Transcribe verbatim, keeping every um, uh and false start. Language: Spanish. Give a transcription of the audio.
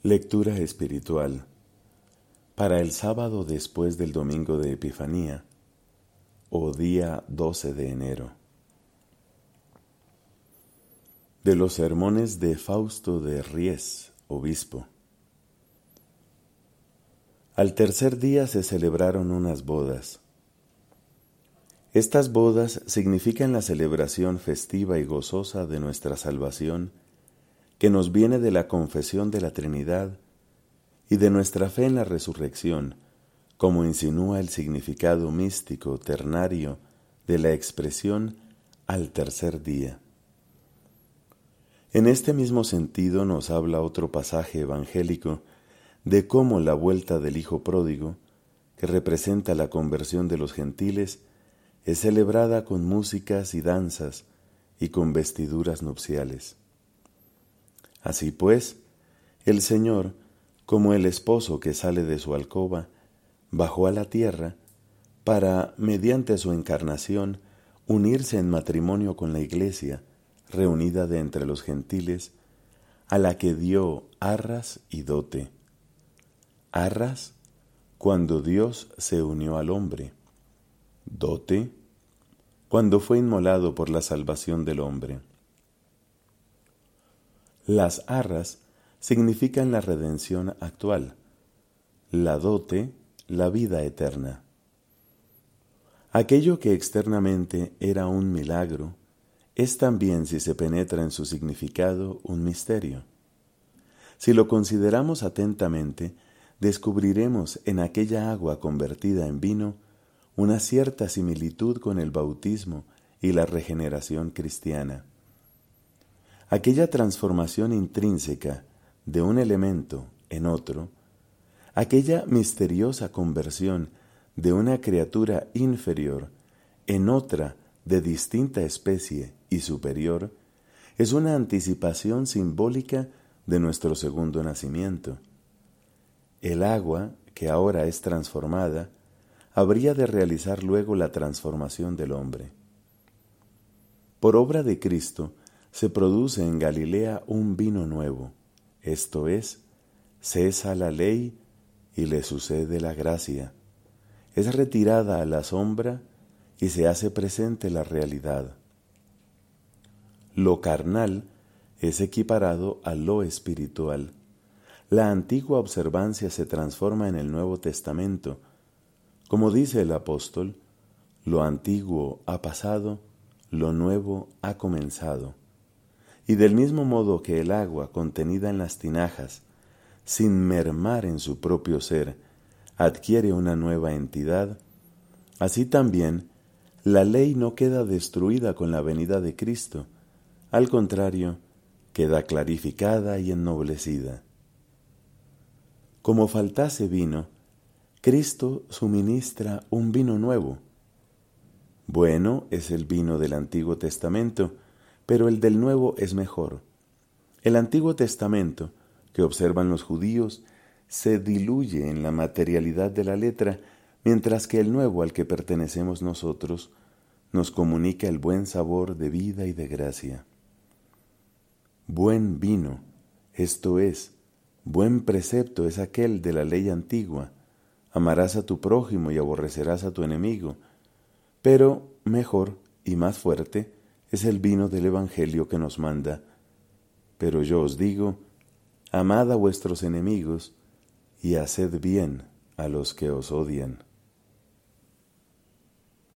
Lectura espiritual para el sábado después del domingo de Epifanía o día doce de enero. De los sermones de Fausto de Ries, obispo. Al tercer día se celebraron unas bodas. Estas bodas significan la celebración festiva y gozosa de nuestra salvación, que nos viene de la confesión de la Trinidad y de nuestra fe en la resurrección, como insinúa el significado místico ternario de la expresión al tercer día. En este mismo sentido nos habla otro pasaje evangélico de cómo la vuelta del Hijo Pródigo, que representa la conversión de los gentiles, es celebrada con músicas y danzas y con vestiduras nupciales. Así pues, el Señor, como el esposo que sale de su alcoba, bajó a la tierra para, mediante su encarnación, unirse en matrimonio con la Iglesia, reunida de entre los gentiles, a la que dio arras y dote. Arras, cuando Dios se unió al hombre. Dote, cuando fue inmolado por la salvación del hombre. Las arras significan la redención actual, la dote, la vida eterna. Aquello que externamente era un milagro, es también, si se penetra en su significado, un misterio. Si lo consideramos atentamente, descubriremos en aquella agua convertida en vino una cierta similitud con el bautismo y la regeneración cristiana. Aquella transformación intrínseca de un elemento en otro, aquella misteriosa conversión de una criatura inferior en otra de distinta especie y superior, es una anticipación simbólica de nuestro segundo nacimiento. El agua, que ahora es transformada, habría de realizar luego la transformación del hombre. Por obra de Cristo, se produce en Galilea un vino nuevo, esto es, cesa la ley y le sucede la gracia. Es retirada a la sombra y se hace presente la realidad. Lo carnal es equiparado a lo espiritual. La antigua observancia se transforma en el Nuevo Testamento. Como dice el apóstol, lo antiguo ha pasado, lo nuevo ha comenzado. Y del mismo modo que el agua contenida en las tinajas, sin mermar en su propio ser, adquiere una nueva entidad, así también la ley no queda destruida con la venida de Cristo, al contrario, queda clarificada y ennoblecida. Como faltase vino, Cristo suministra un vino nuevo. Bueno es el vino del Antiguo Testamento, pero el del Nuevo es mejor. El Antiguo Testamento, que observan los judíos, se diluye en la materialidad de la letra, mientras que el Nuevo al que pertenecemos nosotros nos comunica el buen sabor de vida y de gracia. Buen vino, esto es, buen precepto es aquel de la ley antigua, amarás a tu prójimo y aborrecerás a tu enemigo, pero mejor y más fuerte es el vino del Evangelio que nos manda. Pero yo os digo, amad a vuestros enemigos y haced bien a los que os odian.